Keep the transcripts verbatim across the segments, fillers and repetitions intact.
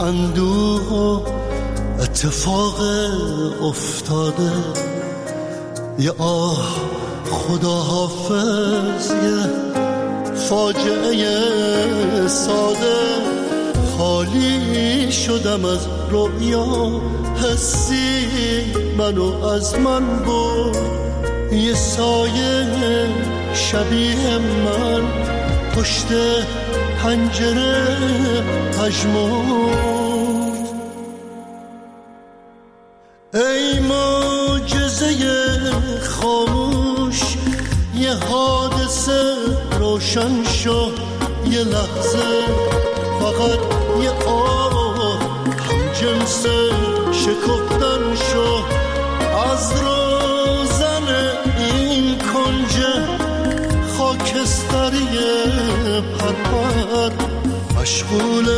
اندوه و اتفاق افتاده، یه آه خدا حافظ، یه فاجعه ساده. خالی شدم از رویا، حسی منو از من برد. یه سایه شبیه من پشت پنجره پژمرد. ای معجزه خاموش، یه حادثه روشن شو. یه لحظه فقط یه آه هم جنس شکفتن شو. از روزن این کنج خاکستری پرپر، مشغول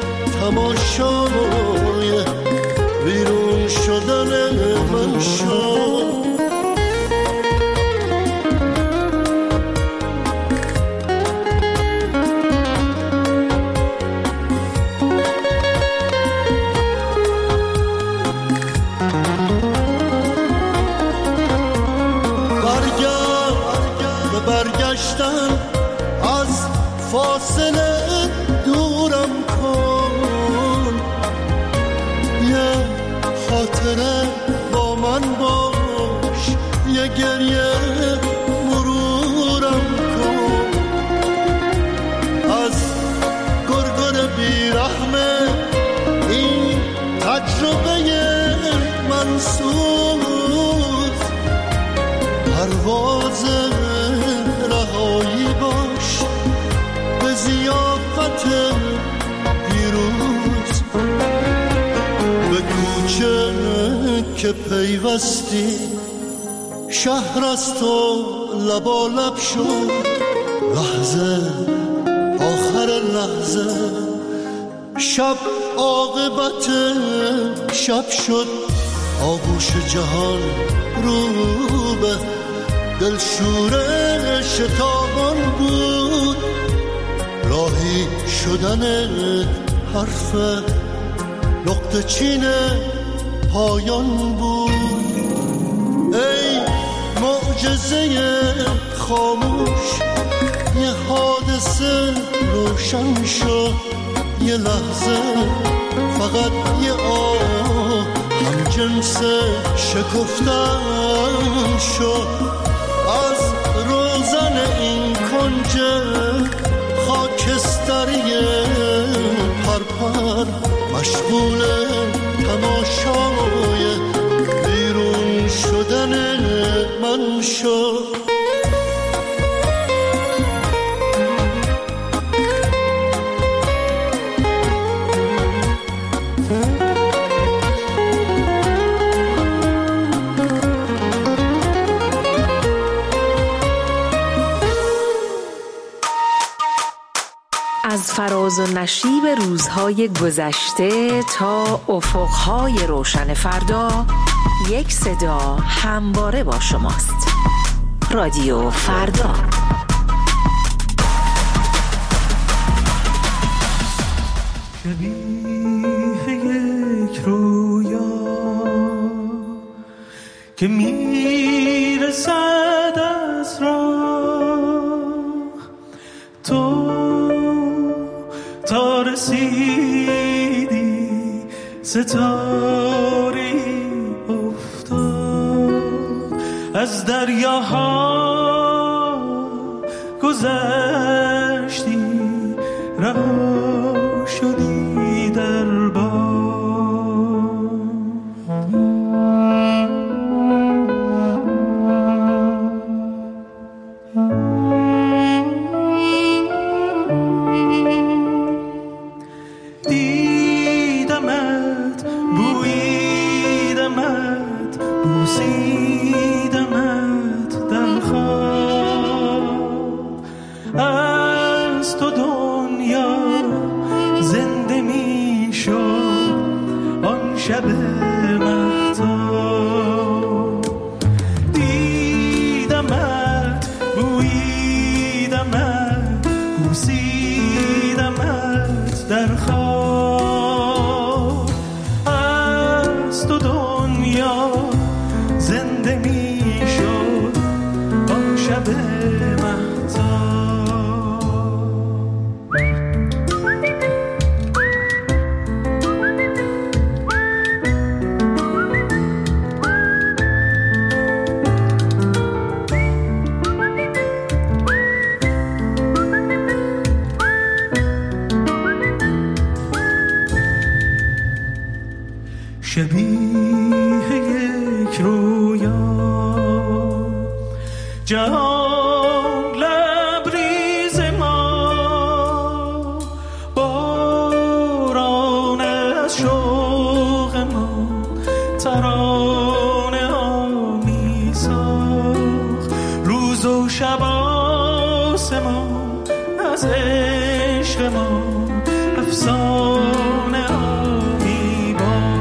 تماشای بیرون شدن من شو. از فاصله دورم کن، یه خاطره با من باش، یه گریه مرورم کن. از گرگر بیرحمه این تجربه منسوز، پرواز رهایی باش به ضیافت پیروز. به کوچه که پیوستی شهر از تو لبالب شد. لحظه آخر لحظه شب عاقبت شب شد. آغوش جهان رو به دلشوره شتابان بود. راهی شدن حرف نقطه چین پایان بود. ای معجزه خاموش، یه حادثه روشن شد. یه لحظه فقط یه آه هم جنس شکفتن شد. از روزن این کنج خاکستری پرپر، مشغول تماشای بیرون شدن من شد. از فراز و نشیب روزهای گذشته تا افقهای روشن فردا، یک صدا همواره با شماست. رادیو فردا. شبیه یک رویا که میرسد از راه، تو تا رسیدی ستاری افتاد. از دریاها گذشتی، رها شدی در باد. دیدمت، بویدمت، بوسیدمت در خواب. از تو دنیا جهان لبریز ما، باران از شوق ما ترانه ها می ساخت. روز و شب آسمان از عشق ما افسانه ها می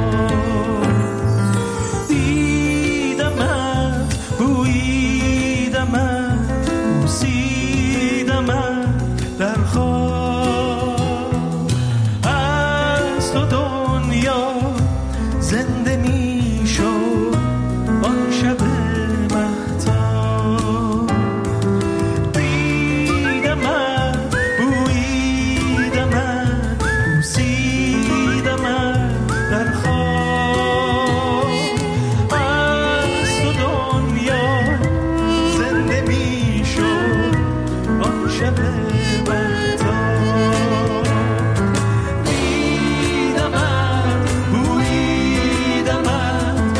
بارد. دیدمت، بوییدمت، بوسیدمت در خواب. از تو دنیا زنده می شد آن شب مهتاب. دیدمت، بوییدمت، بوسیدمت در خواب. از تو دنیا زنده می شد آن شب مهتاب. دیدمت، بوییدمت،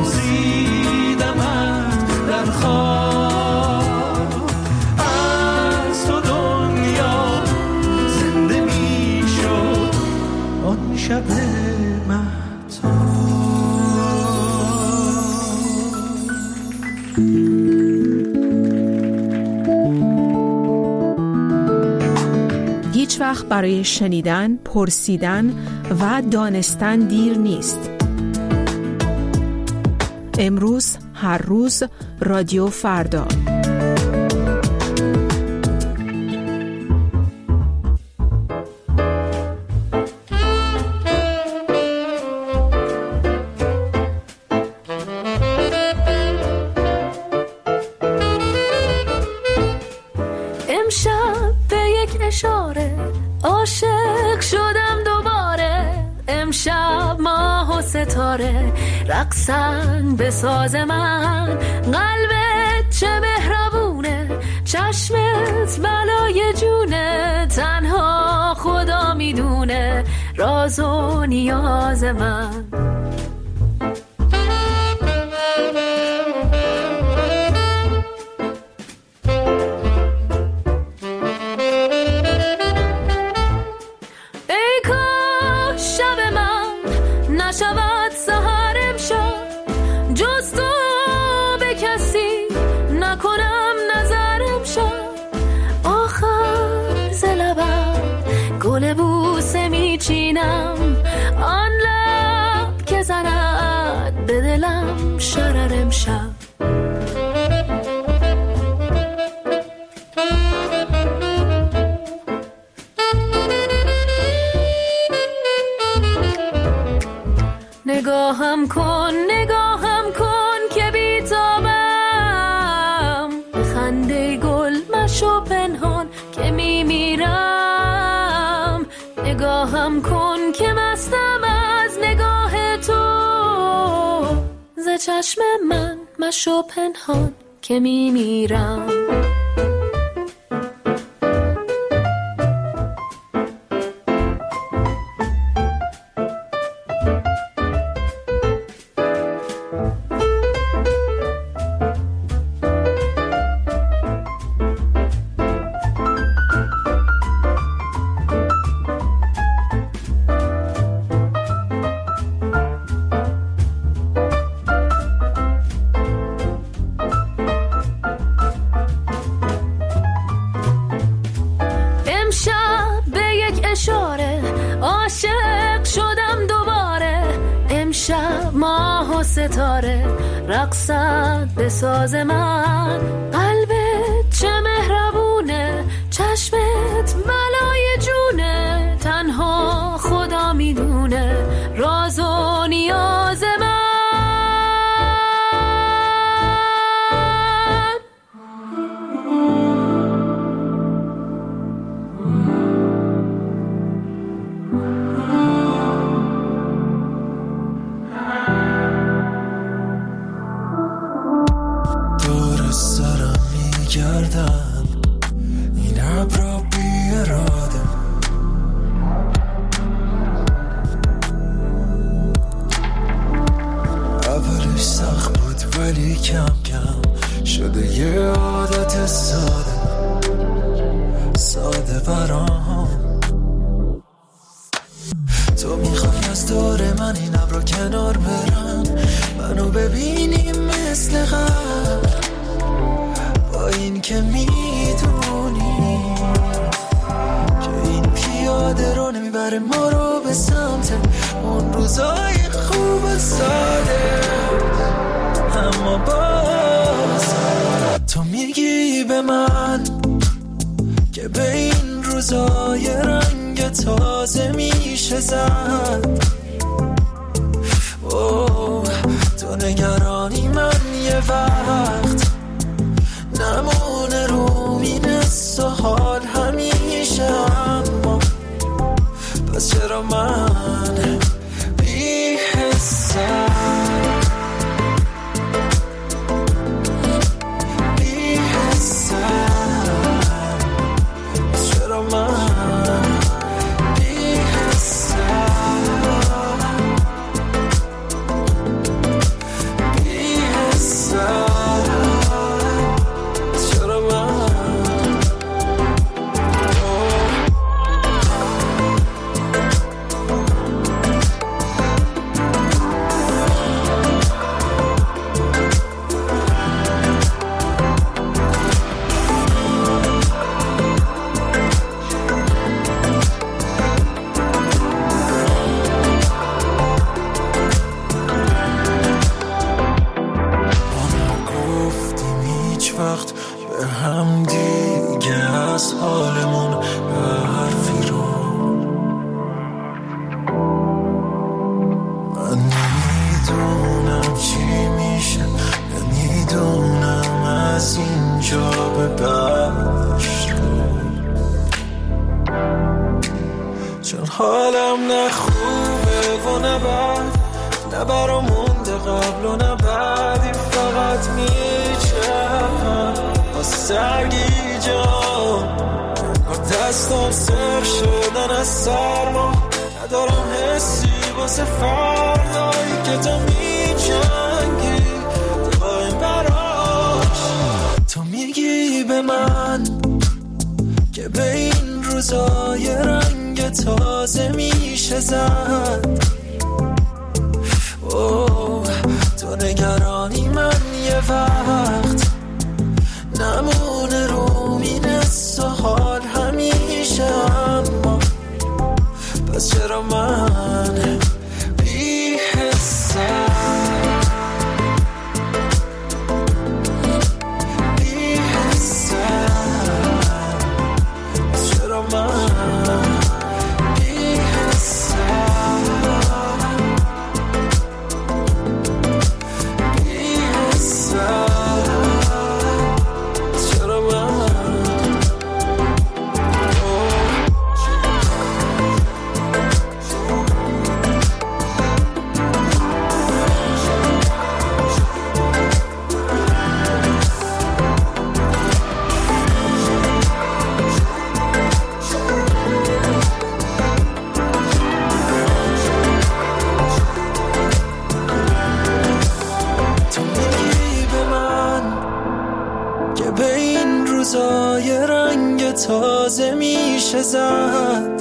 بوسیدمت در خواب. از تو دنیا زنده می شد آن شب مهتاب. هیچ وقت برای شنیدن، پرسیدن و دانستن دیر نیست. امروز، هر روز، رادیو فردا. امشب به یک اشاره عاشق شدم دوباره. امشب ماه و ستاره رقصن به ساز من. قلبت چه مهربونه، چشمت بلای جونه. تنها خدا میدونه راز و نیاز من. ای کاش شب من نشود سحر امشب، جز تو به کسی نکنم نظر امشب. آخر ز لبم گل بوسه میچینم، آن لب که زند به دلم شرر امشب. نگاهم کن، نگاهم کن که بیتابم. خنده گل مشو پنهان که میمیرم. نگاهم کن که مستم از نگاه تو. ز چشم من مشو پنهان که میمیرم. ستاره رقصد به ساز من. قلبت چه مهربونه، چشمت بلای جونه. تنها خدا میدونه راز و نیاز من. این ابرا بی اراده اولش سخت بود ولی کم کم شده یه عادت ساده ساده برام. تو میخوای از دور من این ابرا کنار برم، منو ببینی مثل قبل، با این که میدونی که این پیاده رو نمیبره ما رو به سمت اون روزای خوب ساده. اما باز تو میگی به من که به این روزای رنگ تازه میشه زد. اوه تو نگرانی من یه وقت نمونه رو مینست و حال همیشه. اما پس چرا من بی حسم بی حسم پس چرا من بی حسم بی حسم حالم نه خوبه و نه بد، نه برا مونده قبل و نه بعدی، فقط میچرخم با سرگی جان با دستم سر شدن از سرما. ندارم حسی واسه فردایی که تو میجنگی دقایم براش. تو میگی به من که به این روزای رنگ تازه میشه زد. اوه تو نگرانی من یه وقت نمونه رو مینست و حال همیشه. اما پس چرا من بی حسم بی حسم پس چرا من بی حسم بی حسم پس چرا من تازه میشه زد.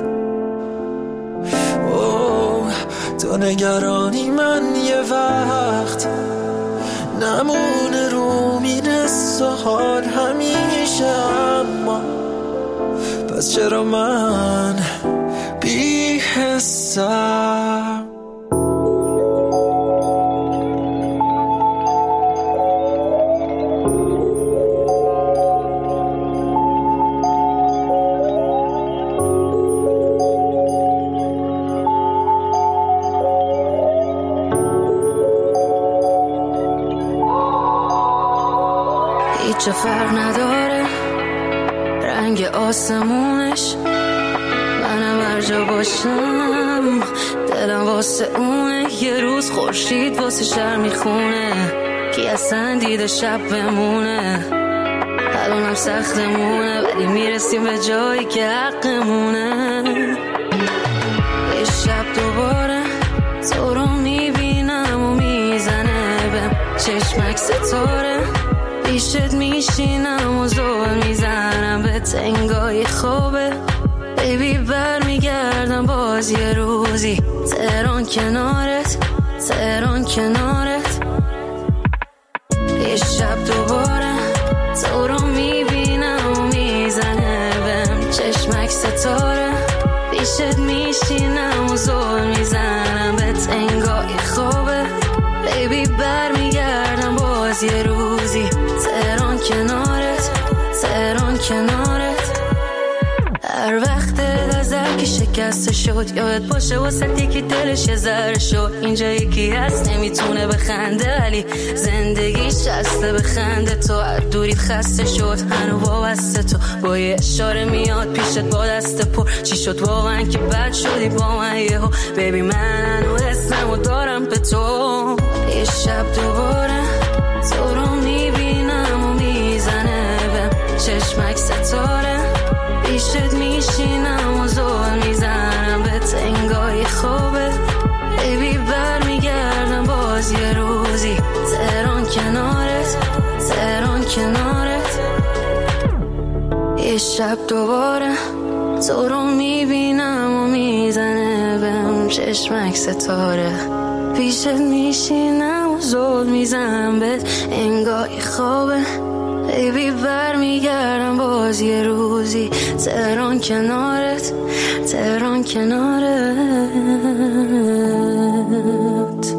اوه تو نگرانی من یه وقت نمونه رو مینست و حال همیشه. اما پس چرا من بی حسم چه فرق نداره رنگ آسمونش، منم هر جا باشم دلم واسه اونه. یه روز خورشید واسه شهر میخونه، کی اصلا دیده شب بمونه. الانم سختمونه ولی میرسیم به جایی که حقمونه. یه شب دوباره تو رو میبینم و میزنه بهم چشمک ستاره. پیشت میشینم و زل میزنم به تنگای خوبه بیبی بر میگردم باز یه روزی تهران کنارت تهران کنارت یه شب دوباره تو رو میبینم و میزنه بهم چشمک ستاره پیشت میشینم و زل میزنم به تنگای خوبه بیبی بر میگردم باز یه روزی تهران کنارت تهران کنارت هر وقت نظر که شکسته شد یاد باشه واسه یکی دلش یه ذره شد اینجا یکی هست نمیتونه بخنده ولی زندگیش هسته بخنده تو هر دوریت خسته شد هنو وابسته تو با یه اشاره میاد پیشت با دست پر چی شد واقعا که بد شدی با من یهو بیبی من هنو اسممو دارم به تو یه شب دوباره تو رو میبینم و میزنه بهم چشمک ستاره پیشت میشینم و زل میزنم به تنگای خوبه بیبی بر میگردم باز یه روزی تهران کنارت تهران کنارت یه شب دوباره تو رو میبینم و میزنه بهم چشمک ستاره پیشت میشینم و زل میزنم به تنگای خوبه بیبی بر میگردم باز یه روزی تهران کنارت تهران کنارت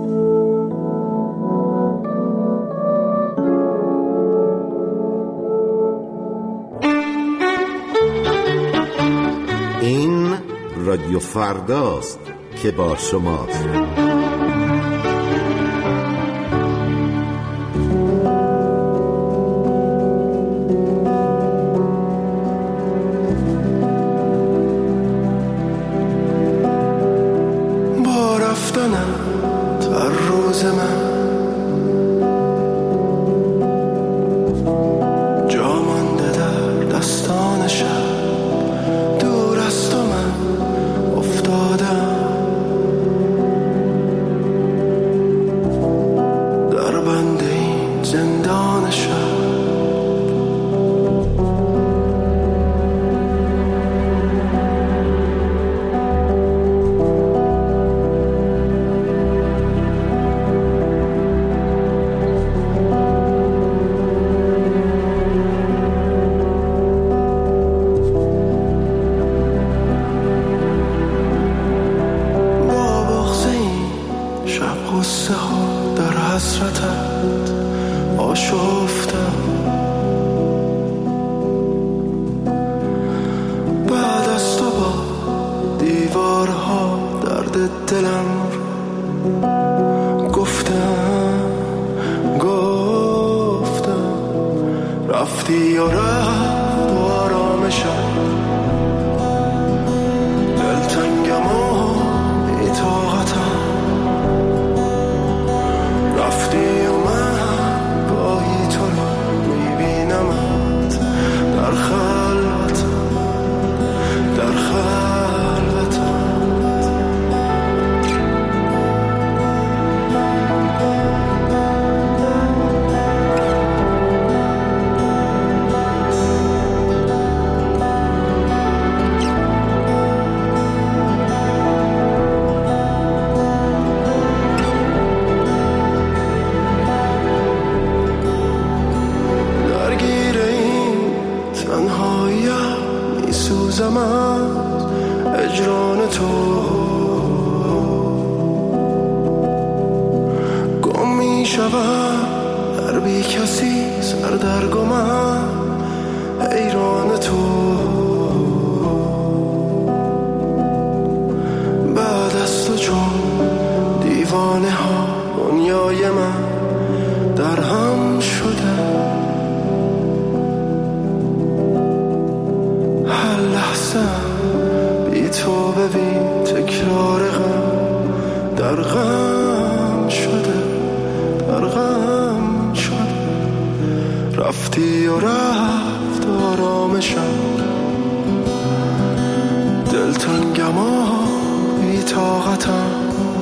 این رادیو فرداست که با شماست.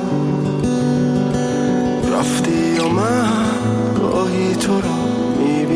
رفتی و من گاهی تو رو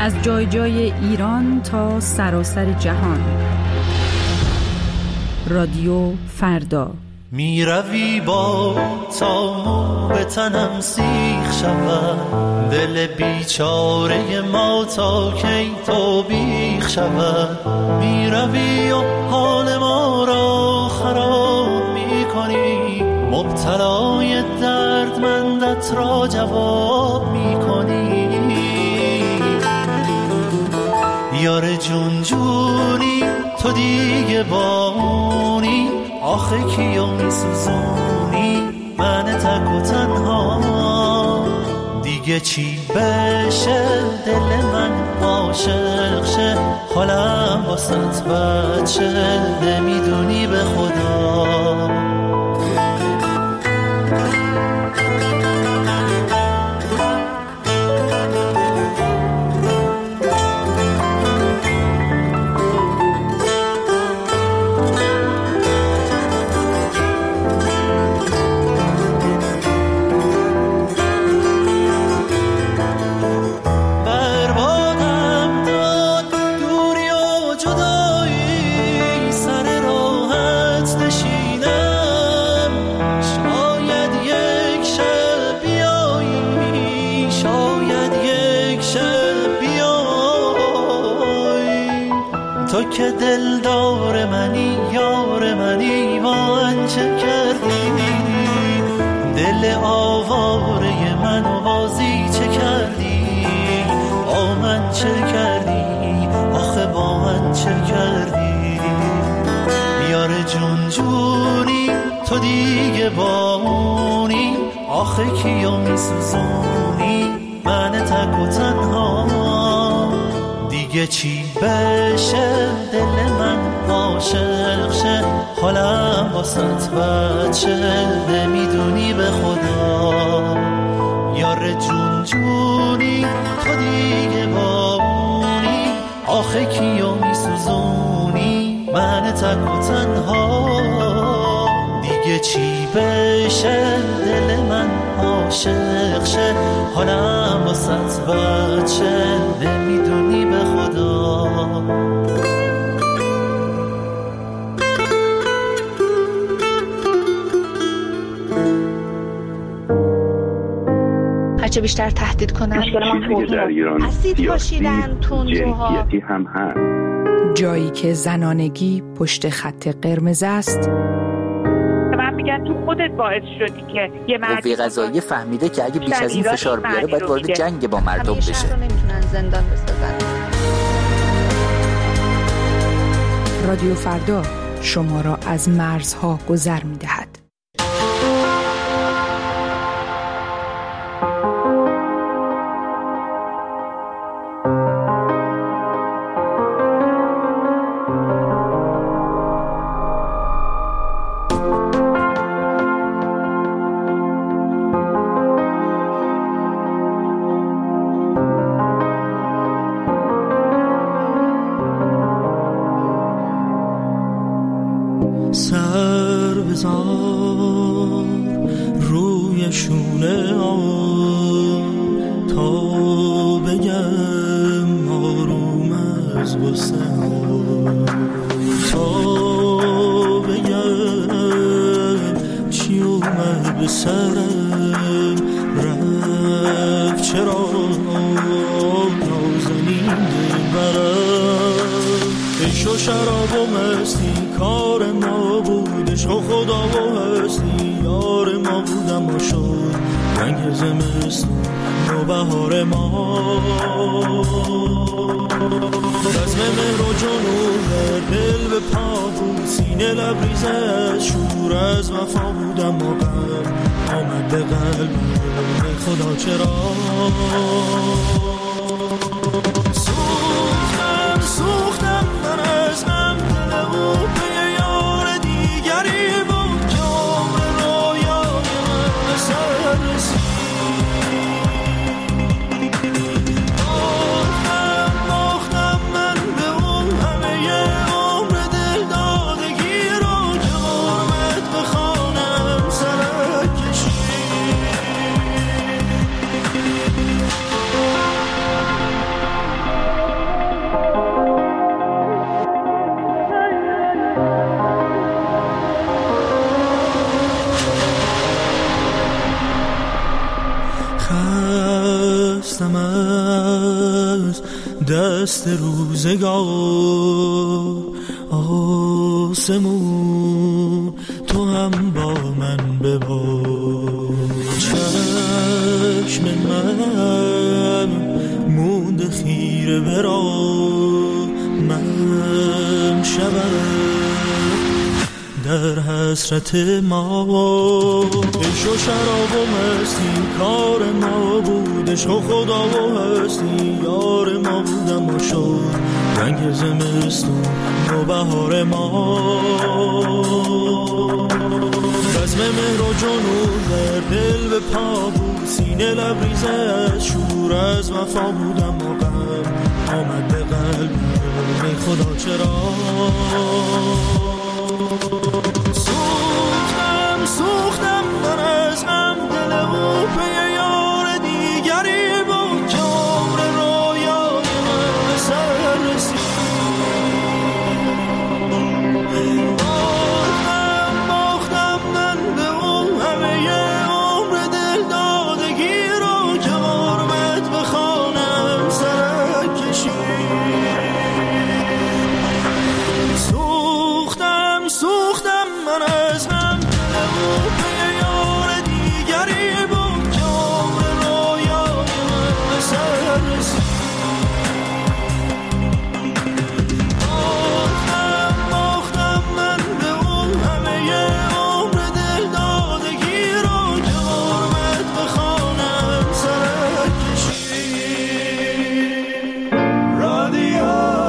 از جای جای ایران تا سراسر جهان. رادیو فردا. می روی با تا مو به تنم سیخ شود، دل بیچاره ما تا کی تو بیخ شود. می روی و حال ما را خراب می کنی، مبتلای دردمندت را جواب می کنی. یار جون جونی تو دیگه بامونی، آخه کیو می سوزونی من تک و تنها. دیگه چی بشه دل من عاشق شه، حالم واسط بچه نمیدونی به خدا. تو که دلدار منی یار منی، من چه کردی؟ دل آواره منو بازی چه کردی؟ با من چه کردی؟ آخه با من چه کردی؟ یار جون جونی تو دیگه بامونی، آخه کیو می سوزونی من تک و تنها. دیگه چی بشه دل من عاشق شه، حالم واسط بچه نمیدونی به خدا. یار جون جونی تو دیگه بامونی، آخه کیو می سوزونی من تک و تنها. دیگه چی بشه دل من عاشق شه، حالم واسط بچه نمیدونی به خدا. هرچه بیشتر تهدید کنن در ایران اسید پاشیدن تندروها هم هست. جایی که زنانگی پشت خط قرمز است. من میگن تو خودت باعث شدی که یه مرد قوه قضاییه فهمیده که اگه بیش از این فشار بیاره باید وارد جنگ با مردم بشه. همیشه رو نمیتونن زندان بسازن. رادیو فردا شما را از مرزها گذر می‌دهد. سر بذار روی شونه آن تا بگم آروم از غصه تا بگم چی اومد به سرم رفت چرا نازنین برم. عشق و شراب و مستی کار ما بود، عشق و خدا و هستی یار ما بود، اما شد رنگ زمستون و بهار ما. بزم مهر و جنون دل به پا بود، سینه لبریز از شور از وفا بود، اما قلب آمد به قلب خدا چرا. سوختم سوختم من از غم، دل او به یار دیگری بود که عمر رویای من به سر رسید. باختم باختم من به اون همه عمر دل دادگی رو که غرمت به خانم سرک کشید. خستم از دست روزگار، آسمون تو هم با من ببار. چشم من مونده خیره برا من شبم در حسرت ما. عشق و شراب و مستی کار ما بود، عشق و خدا و هستی یار ما بودم و شد رنگ زمستون و بهار ما. بزم مهر و جنون در دل به پا بود، سینه لبریزه از شور از وفا بودم و غم آمد به قلب ای خدا چرا. سوختم سوختم من از غم دل او به یار دیگری بود که عمر رویای من به سر رسید. باختم باختم من به او همه عمر دل دادگی رو که غربت به خانم سرک کشید. سوختم سوختم من از هم دل او به یار دیگری بود که عمر رویای من به سر رسید. باختم باختم من به او همه عمر دل دادگی رو که غربت به خانم سرک کشید. رادیو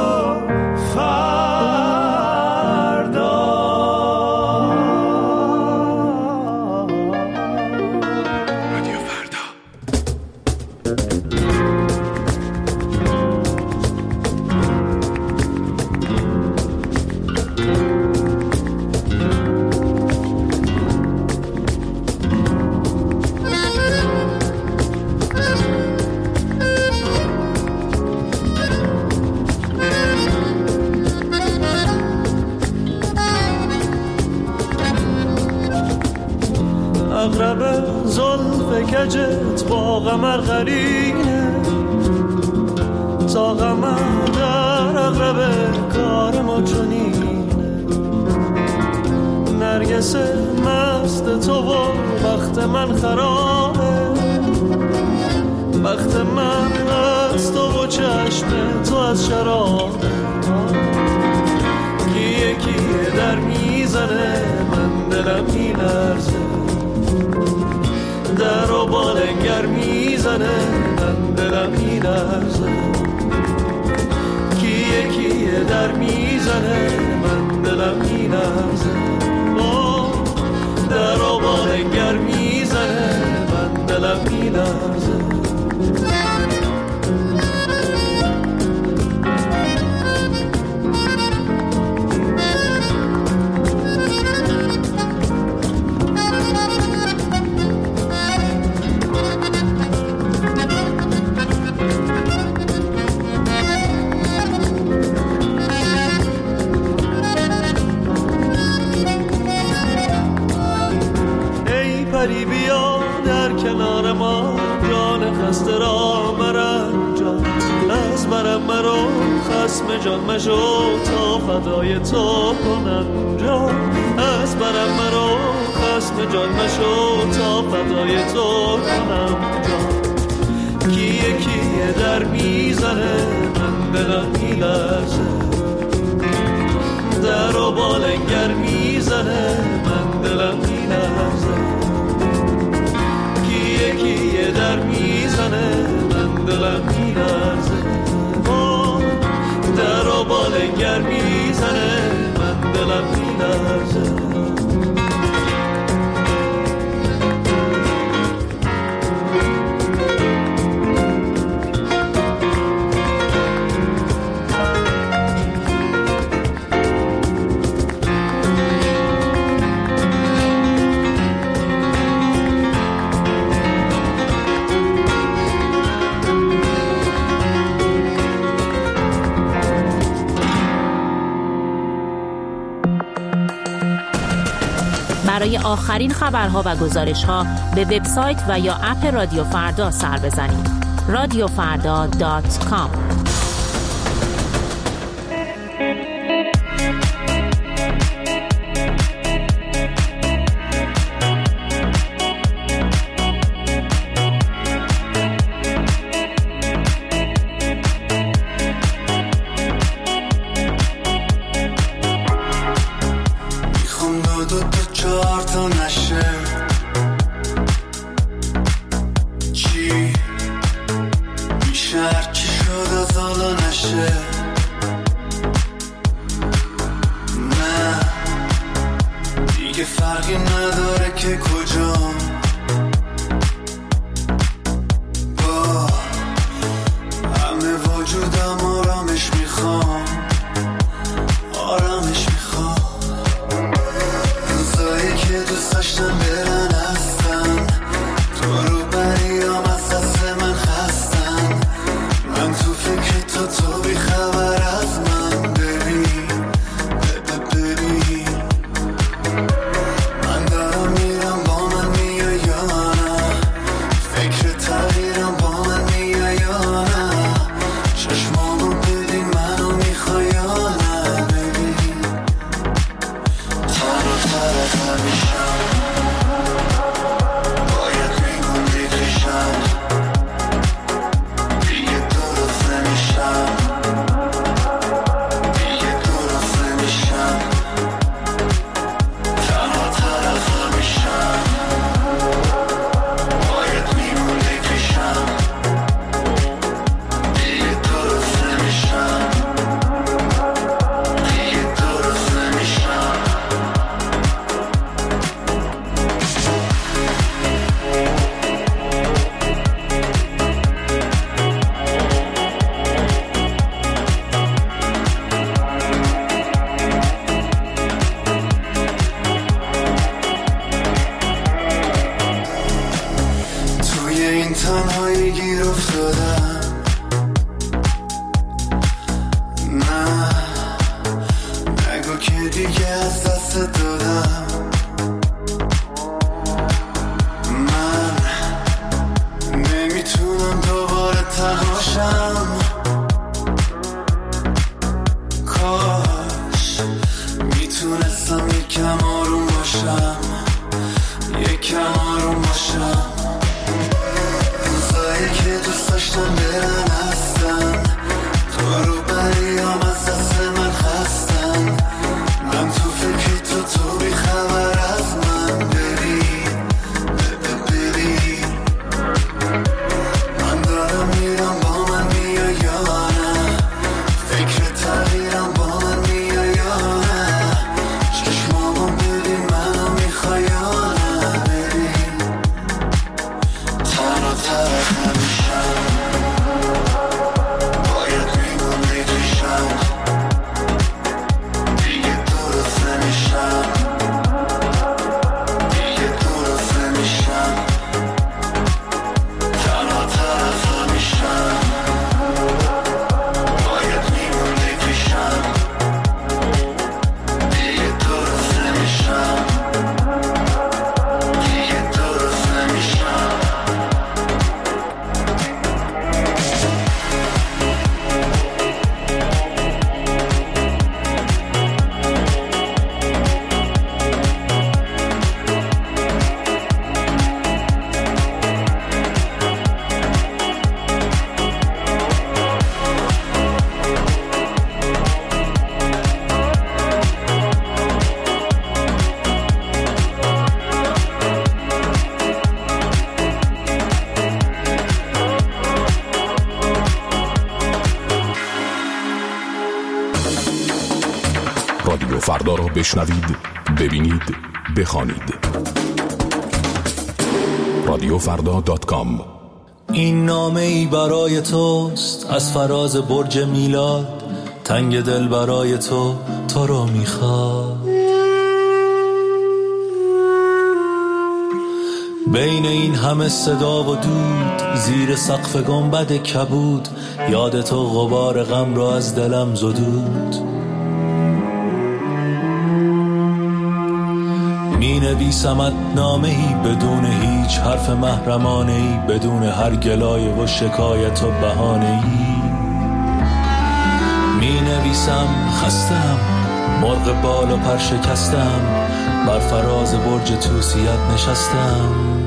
اغرب زلف کجت با قمر قرینه، تا قمر در اغرب کار ما چنینه. نرگس مست تو و بخت من خرابه، بخت من از تو و چشم تو از شرابه. کیه کیه در میزنه من دلم میلرزه، در و بالنگر میزنه من دلم میلرزه. کیه کیه در میزنه من دلم میلرزه. در و بالنگر میزنه من دلم میلرزه. پری بیا در کنار ما، جان خسته را مرنجان. از برم مرو خسم جان مشو تا فدای تو کنم جان. از برم مرو خسم جان مشو تا فدای تو کنم جان. کیه کیه در میزنه من دلم میلرزه، در و بالنگر میزنه من دلم میلرزه. کیه در میزنه من دلم میلرزه. در و بالنگر میزنه من دلم میلرزه. برای آخرین خبرها و گزارش‌ها به وبسایت و یا اپ رادیو فردا سر بزنید. رادیو فردا دات کام. رادیو فردا را بشنوید، ببینید، بخوانید. رادیو فردا دات کام. این نامه ای برای توست از فراز برج میلاد، تنگ دل برای تو، تو رو میخواد. بین این همه صدا و دود، زیر سقف گنبد کبود، یاد تو غبار غم را از دلم زدود. می نویسمت نامه ای بدون هیچ حرف محرمانه ای، بدون هر گلایه و شکایت و بهانه ای. می نویسم خستم، مرغ بال و پر شکستم، بر فراز برج توسیت نشستم.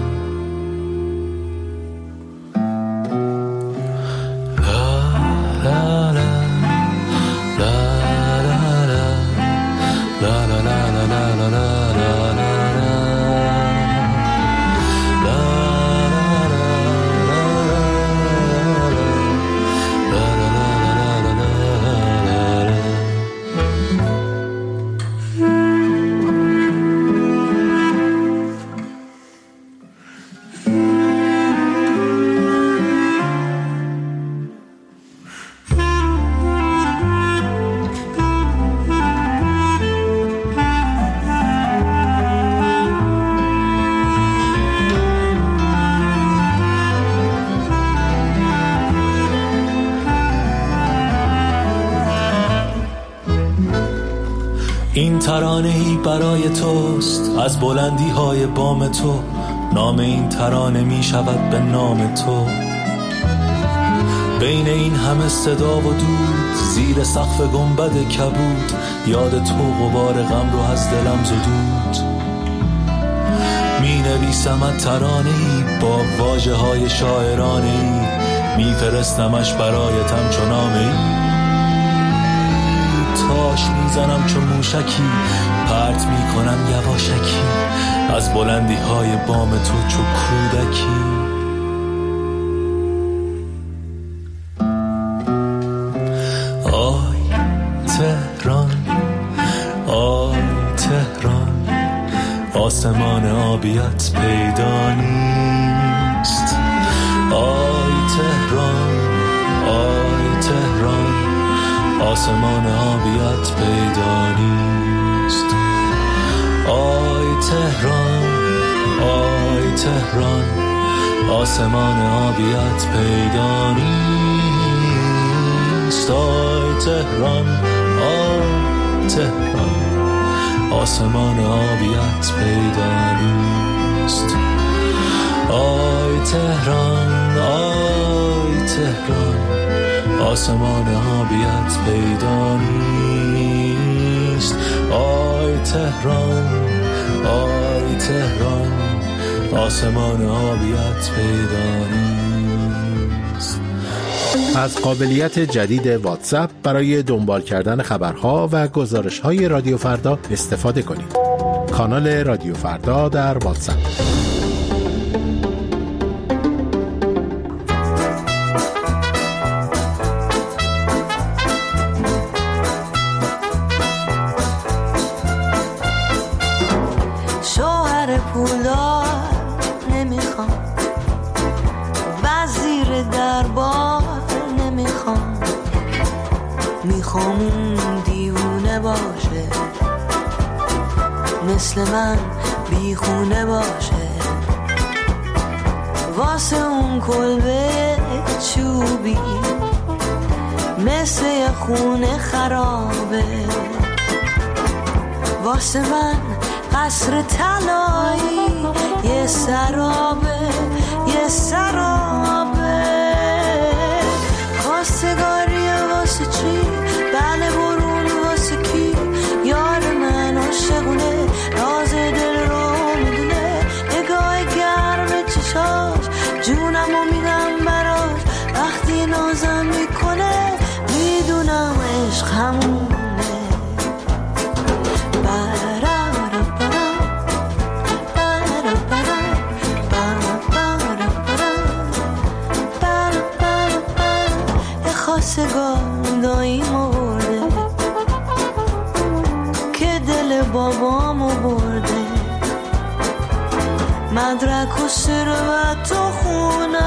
این ترانه‌ای برای توست از بلندی های بام تو، نام این ترانه می شود به نام تو. بین این همه صدا و دود، زیر سقف گنبد کبود، یاد تو غبار غم رو از دلم زدود. می نویسمت ترانه‌ای با واژه های شاعرانه‌ای، می فرستمش برایتم چو نامه‌ای. تاش میزنم چون موشکی، پرت میکنم یواشکی، از بلندی های بام تو چو کودکی. آی تهران، آی تهران، آسمان آبیت پیدا نیست. آی تهران، آی تهران، آسمان آبیت پیدا نیست. آی تهران، آی تهران، آسمان آبیت پیدا نیست. آی تهران، آی تهران، آسمان آبیت پیدا نیست. آی تهران، آی تهران، آسمان آبیت پیدا نیست. آی تهران، آی تهران، آسمان آبیت پیدا نیست. از قابلیت جدید واتساپ برای دنبال کردن خبرها و گزارش‌های رادیو فردا استفاده کنید. کانال رادیو فردا در واتساپ. مثل من بیخونه باشه، واسه اون کلبه چوبی مثل یه خونه خرابه، واسه من قصر طلایی یه سرابه، یه سرابه. خواستگاری واسه چی؟ بله برون واسه کی؟ یار من عاشقونه، راز دل رو میدونه، نگاه گرم چشاش جونمو میدم براش، وقتی نازم میکنه میدونم عشق همونه. خواستگاری مرده که دل بابامو برده، مدرک و ثروت و خونش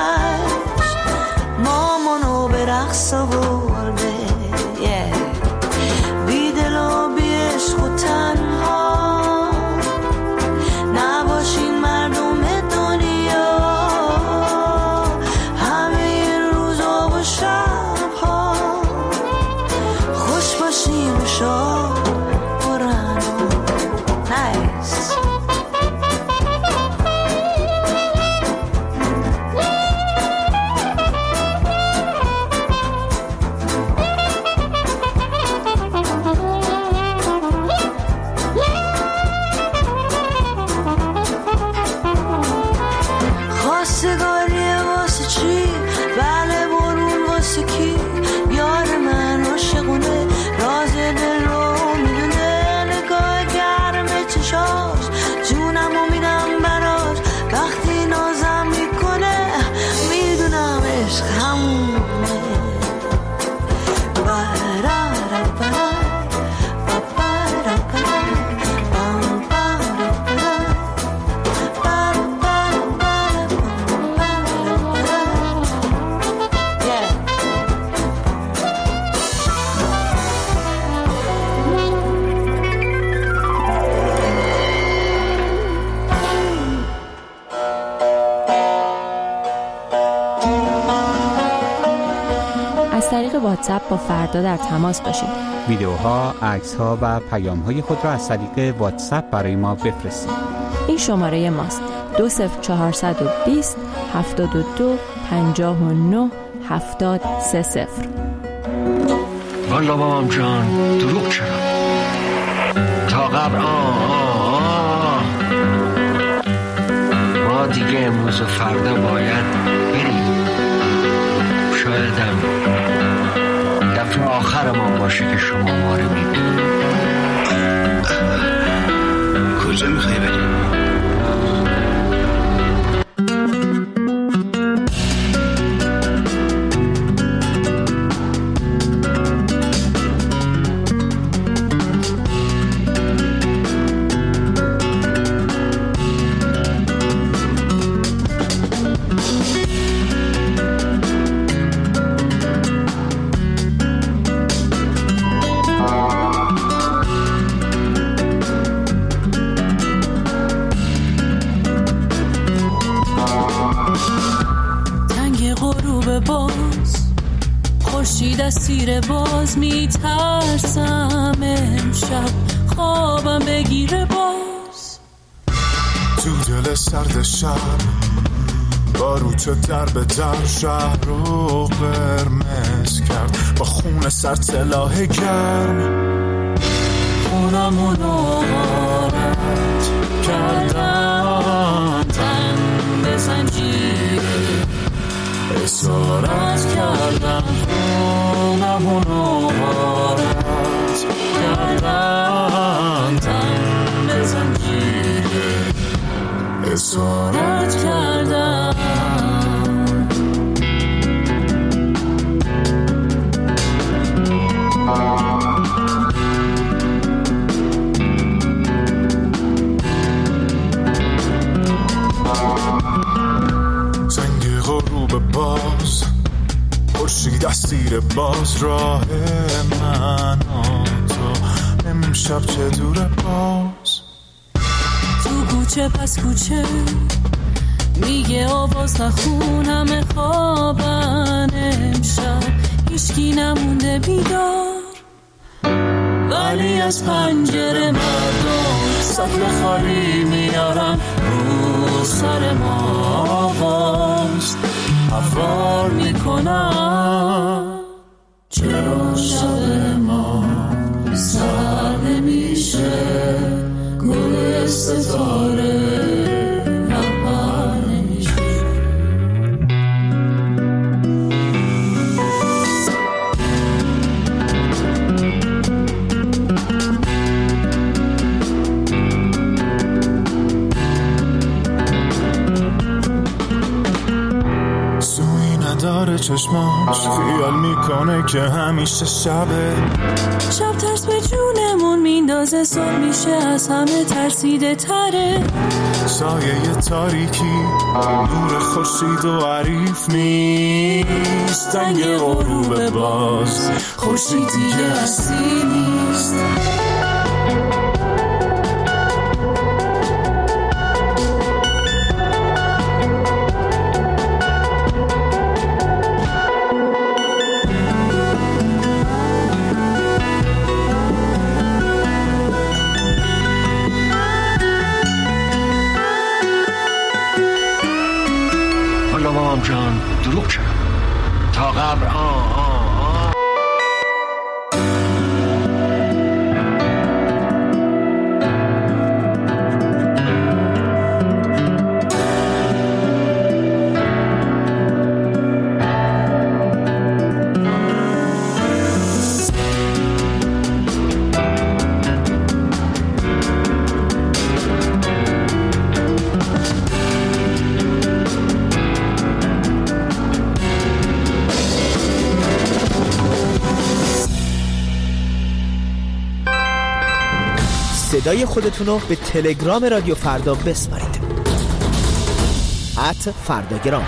مامانو به رقص برده. yeah. بی دل و بی عشق و تنها نباشین مردم دنیا، همه این روزا و شبها خوش باشین و شاد برن. nice. عشق همونه برارا برا برارا برا از طریق واتساپ با فردا در تماس باشید. ویدیوها، عکس‌ها و پیام‌های خود را از طریق واتساپ برای ما بفرستید. این شماره ماست: دو صفر چهارصد و بیست هفتاد و دو پنجاه و نه هفتاد سه صفر. والا بابام جان دروغ چرا؟ تا قبل آه آه آه ما دیگه امروز و فردا باید بریم. شایدم دفعه آخر ما باشه که شما ما رو میبینید. کجا میخوایی بریم؟ سیر باز میترسم امشب خوابم بگیره باز تو دل سرد شب باروت در به در شهر رو قرمز کرد با خون سر سلاح گرم خونمونو غارت کردن تن به زنجیره اسارت کردن خونمونو غارت کردن تن به زنجیره اسارت کردن زنگ غروب باز خورشید اسیر باز راه من تو امشب چه دوره باز تو کوچه پس کوچه میگه آواز نخون همه خوابن امشب هیچکی نمونده بیدار ولی از پنجره مردم سطل خالی میارن رو سر ما باز افرار میکنن چرا شب ما سر نمیشه گل ستاره رهبر نمیشه سوی نداره چشماش خیال میکنه که همیشه شبه شب ترس به جونمون میندازه صبح میشه از همه ترسیده تره سایه تاریکی نور خورشید و عریف نیست زنگ غروب باز خورشید دیگه هستی نیست جان دروغ چرا؟ تا قبر آه آه آه صدای خودتون رو به تلگرام رادیو فردا بسپارید. ات فرداگرام.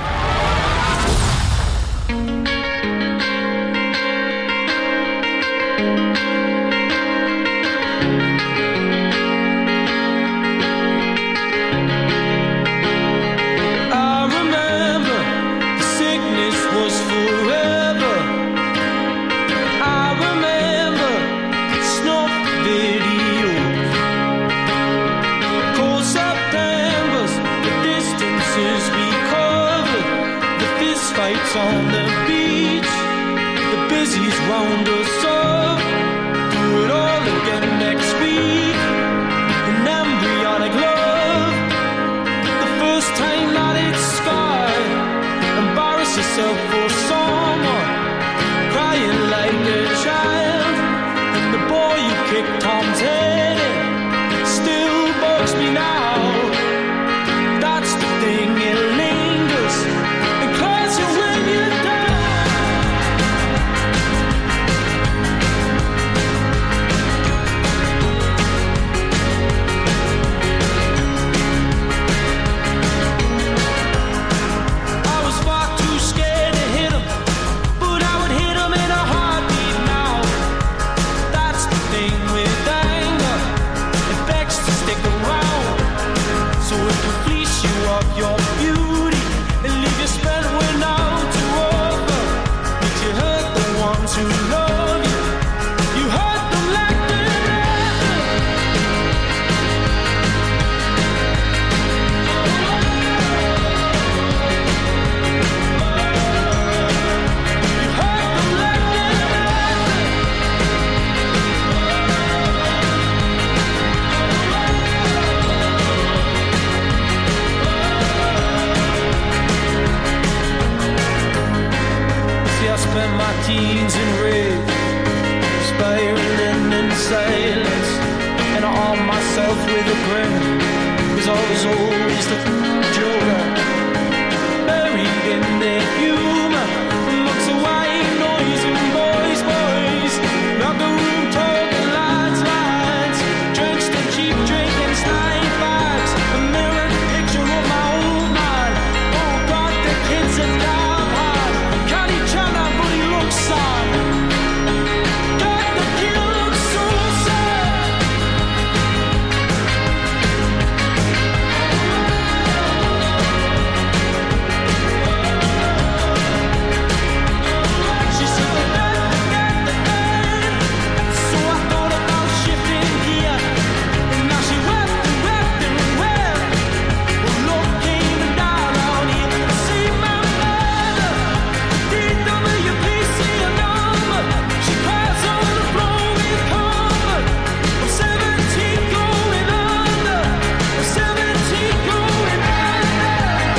On the beach, the busiest round us up. Do it all again next week. An embryonic love, the first time that it's scarred. Embarrass yourself for someone, crying like a child. And the boy you kicked Tom's head in still bugs me now. That's the thing, it lingers and claws you when you're down. I was far too scared to hit him, but I would hit him in a heartbeat now. That's the thing with anger, it begs to stick around. So it can fleece you of your beauty and leave you spent when out to over. Did you hurt the ones who love you? You hurt them like the I spent my teens in rage, spiraling in silence, and I armed myself with a grin, cause I was always the joker, buried in their humor, amongst the white noise and boys, boys, locker room talk and lights, lights, drenched in cheap drink and slime bags, a mirrored picture of my old man. Oh God, the kids are down hard, got each other, but he looks sad. God, the kid looks so sad. She said the dead, the dead, the dead. So I thought about shifting gear, and now she wept and wept and wept. Well, love came and died out here. See my mother, D W P C a number. She cries on the floor with comfort. I'm seventeen going under. I'm seventeen going under.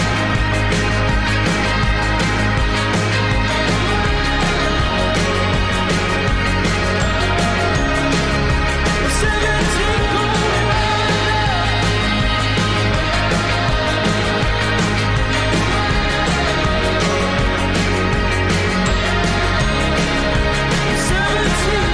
I'm seventeen going under. seventeen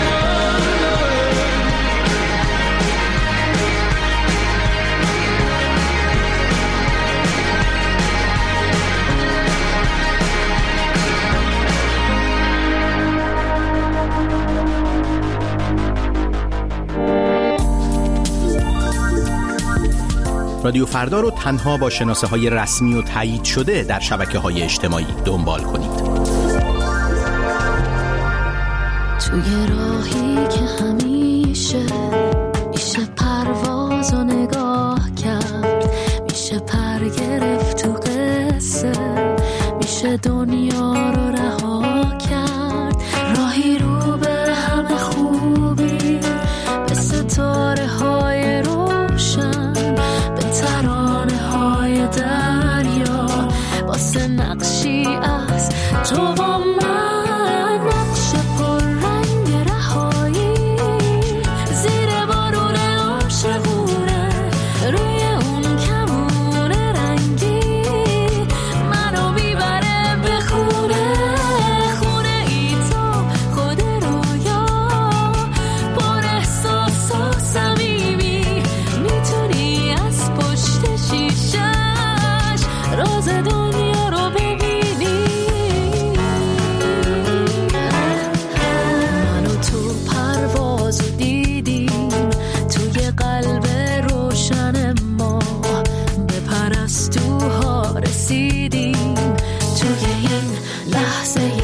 رادیو فردا رو تنها با شناسه های رسمی و تایید شده در شبکه های اجتماعی دنبال کنید. توی راهی که همیشه میشه پرواز و نگاه کرد، میشه پر گرفت تو قصه، میشه دنیا رو رها کرد، راهی رو به همه خوبی، به ستاره های روشن، به ترانه های دریا، واسه نقشی از تو با من، نقش پر رنگ رهایی، زیر بارون عاشقونه، روی اون کمون رنگی، منو میبره به خونه، خونه ای تو خود رویا، پر احساس و صمیمی. لحظه